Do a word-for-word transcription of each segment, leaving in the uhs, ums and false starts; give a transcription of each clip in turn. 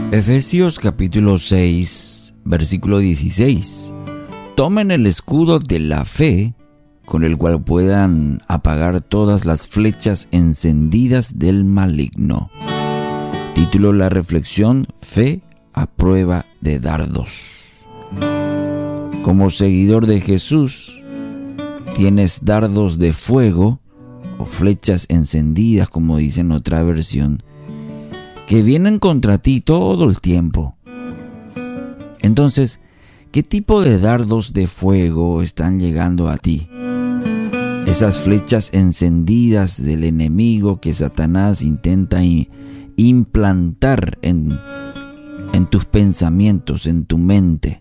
Efesios capítulo seis, versículo dieciséis. Tomen el escudo de la fe, con el cual puedan apagar todas las flechas encendidas del maligno. Título de la reflexión: Fe a prueba de dardos. Como seguidor de Jesús, tienes dardos de fuego o flechas encendidas, como dice en otra versión, que vienen contra ti todo el tiempo. Entonces, ¿qué tipo de dardos de fuego están llegando a ti? Esas flechas encendidas del enemigo que Satanás intenta implantar en, en tus pensamientos, en tu mente.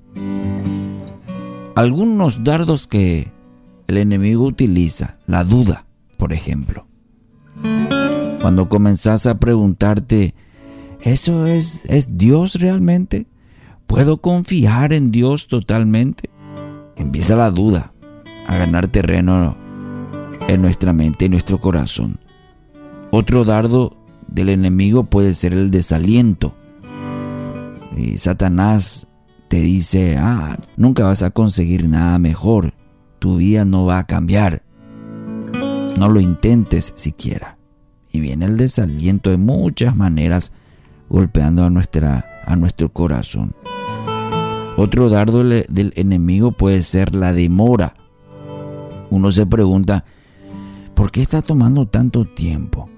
Algunos dardos que el enemigo utiliza, la duda, por ejemplo. Cuando comenzás a preguntarte, ¿eso es, es Dios realmente? ¿Puedo confiar en Dios totalmente? Empieza la duda a ganar terreno en nuestra mente y nuestro corazón. Otro dardo del enemigo puede ser el desaliento. Y Satanás te dice, ah, nunca vas a conseguir nada mejor. Tu vida no va a cambiar. No lo intentes siquiera. Y viene el desaliento de muchas maneras golpeando a, nuestra, a nuestro corazón. Otro dardo del enemigo puede ser la demora. Uno se pregunta, ¿por qué está tomando tanto tiempo?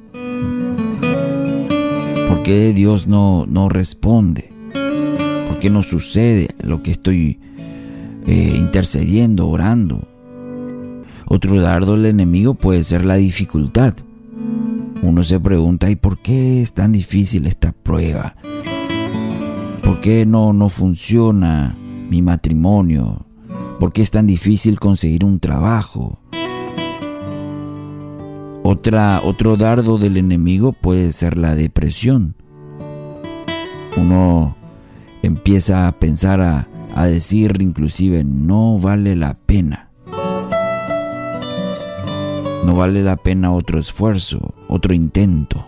¿Por qué Dios no, no responde? ¿Por qué no sucede lo que estoy eh, intercediendo, orando? Otro dardo del enemigo puede ser la dificultad. Uno se pregunta, ¿y por qué es tan difícil esta prueba? ¿Por qué no, no funciona mi matrimonio? ¿Por qué es tan difícil conseguir un trabajo? Otra, otro dardo del enemigo puede ser la depresión. Uno empieza a pensar, a, a decir inclusive, no vale la pena. No vale la pena otro esfuerzo, otro intento.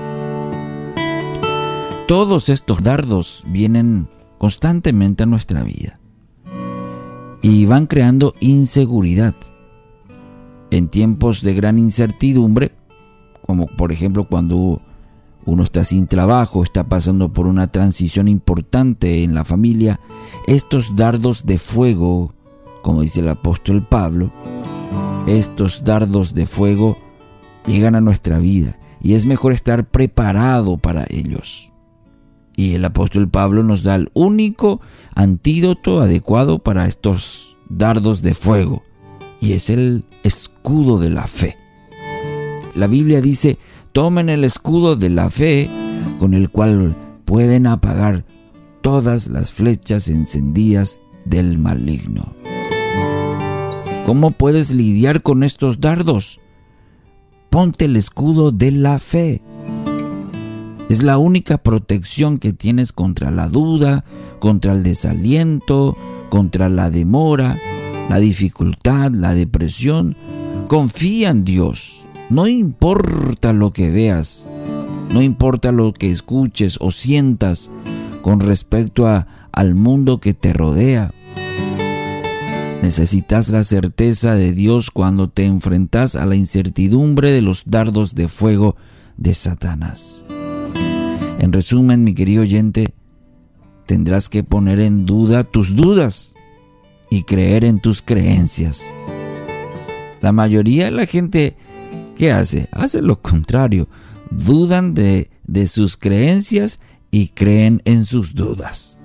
Todos estos dardos vienen constantemente a nuestra vida y van creando inseguridad. En tiempos de gran incertidumbre, como por ejemplo cuando uno está sin trabajo, está pasando por una transición importante en la familia, estos dardos de fuego, como dice el apóstol Pablo, estos dardos de fuego llegan a nuestra vida y es mejor estar preparado para ellos. Y el apóstol Pablo nos da el único antídoto adecuado para estos dardos de fuego, y es el escudo de la fe. La Biblia dice, tomen el escudo de la fe, con el cual pueden apagar todas las flechas encendidas del maligno. ¿Cómo puedes lidiar con estos dardos? Ponte el escudo de la fe. Es la única protección que tienes contra la duda, contra el desaliento, contra la demora, la dificultad, la depresión. Confía en Dios. No importa lo que veas, no importa lo que escuches o sientas con respecto a, al mundo que te rodea. Necesitas la certeza de Dios cuando te enfrentas a la incertidumbre de los dardos de fuego de Satanás. En resumen, mi querido oyente, tendrás que poner en duda tus dudas y creer en tus creencias. La mayoría de la gente, ¿qué hace? Hace lo contrario. Dudan de, de sus creencias y creen en sus dudas.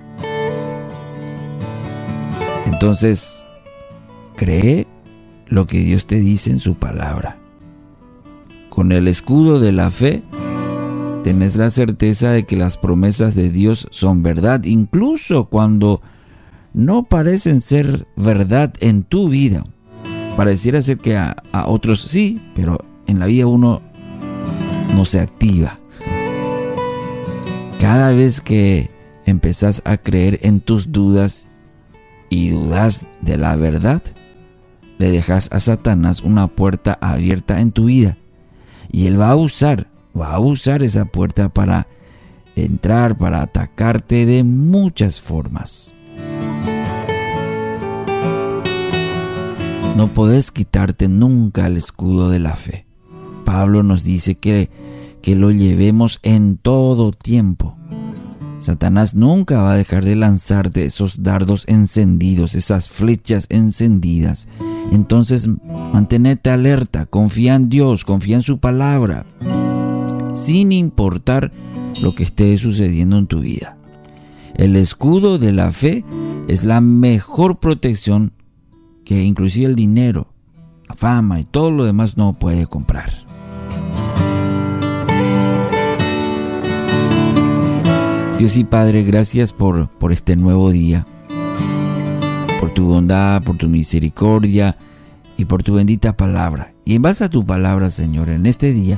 Entonces, cree lo que Dios te dice en su palabra. Con el escudo de la fe, tenés la certeza de que las promesas de Dios son verdad, incluso cuando no parecen ser verdad en tu vida. Pareciera ser que a, a otros sí, pero en la vida uno no se activa. Cada vez que empezás a creer en tus dudas y dudas de la verdad, le dejas a Satanás una puerta abierta en tu vida. Y él va a usar, va a usar esa puerta para entrar para atacarte de muchas formas. No podés quitarte nunca el escudo de la fe. Pablo nos dice que, que lo llevemos en todo tiempo. Satanás nunca va a dejar de lanzarte esos dardos encendidos, esas flechas encendidas. Entonces, mantenete alerta, confía en Dios, confía en su palabra, sin importar lo que esté sucediendo en tu vida. El escudo de la fe es la mejor protección que inclusive el dinero, la fama y todo lo demás no puede comprar. Dios y Padre, gracias por, por este nuevo día, por tu bondad, por tu misericordia y por tu bendita palabra. Y en base a tu palabra, Señor, en este día,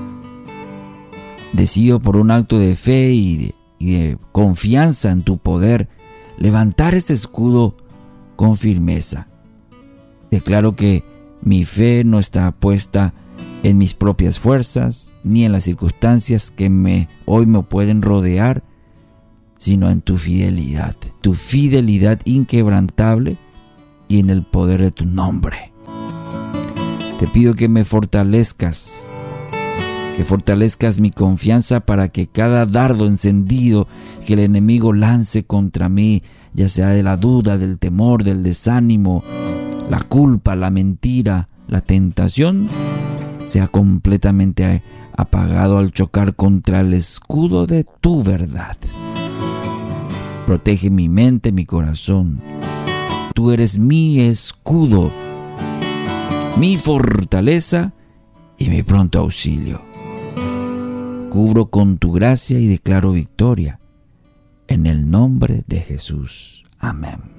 decido por un acto de fe y de, y de confianza en tu poder, levantar ese escudo con firmeza. Declaro que mi fe no está puesta en mis propias fuerzas, ni en las circunstancias que me, hoy me pueden rodear, sino en tu fidelidad, tu fidelidad inquebrantable y en el poder de tu nombre. Te pido que me fortalezcas, que fortalezcas mi confianza para que cada dardo encendido que el enemigo lance contra mí, ya sea de la duda, del temor, del desánimo, la culpa, la mentira, la tentación, sea completamente apagado al chocar contra el escudo de tu verdad. Protege mi mente, mi corazón. Tú eres mi escudo, mi fortaleza y mi pronto auxilio. Cubro con tu gracia y declaro victoria. En el nombre de Jesús. Amén.